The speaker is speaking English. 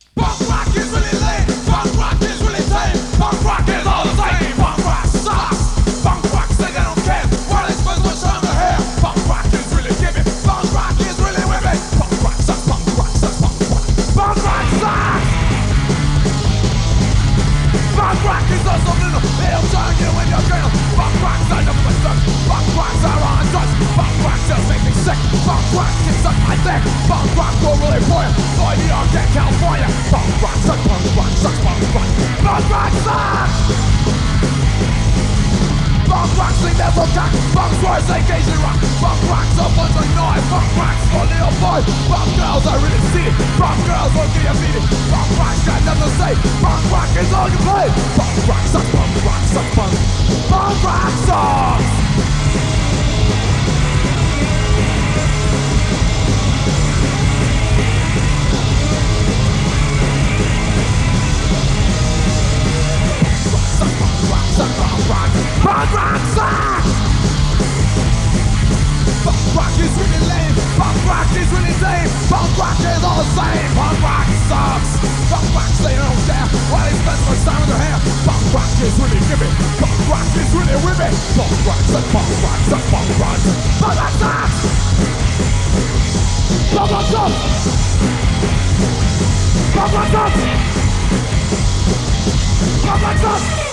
Punk rock is really lame. Punk rock is really tame. Punk rock is all the same. Punk rock sucks. Punk rock say they don't care. Why they spend so much time to hair? Punk rock is really giving. Punk rock is really whipping. Punk rock sucks. Punk rock sucks. Punk rock. Punk rock sucks. Punk rock is also little. They'll turn you in your cradle. Punk rock's are nothing but drugs. Punk rocks are on drugs. Punk rock just make me sick. Punk rock can suck my dick. Punk rock will really for you. Boy, New York and California. Punk rock sucks. Punk rock sucks. Punk rock. Punk rock sucks. Punk rock sing their full cock. Punk rock say Asian rock. Punk rock's a bunch of noise. Punk rock's for little boys. Punk girls are really seated. Punk girls will get you beaten. Punk rock's got nothing to say. Punk rock is all you play. Punk rock sucks. Punk rock sucks. Punk rock sucks. Punk rock sucks! Punk rock is really lame. Punk rock is really lame. Punk rock is all the same. Punk rock sucks. Punk rock say they don't care. Why they spend so much time in their hair? Punk rock is really giving. Punk rock is really whipping. Punk rock sucks. Punk rock sucks. Punk rock sucks. Punk rock sucks! Punk rock sucks! Punk rock sucks! Punk rock sucks!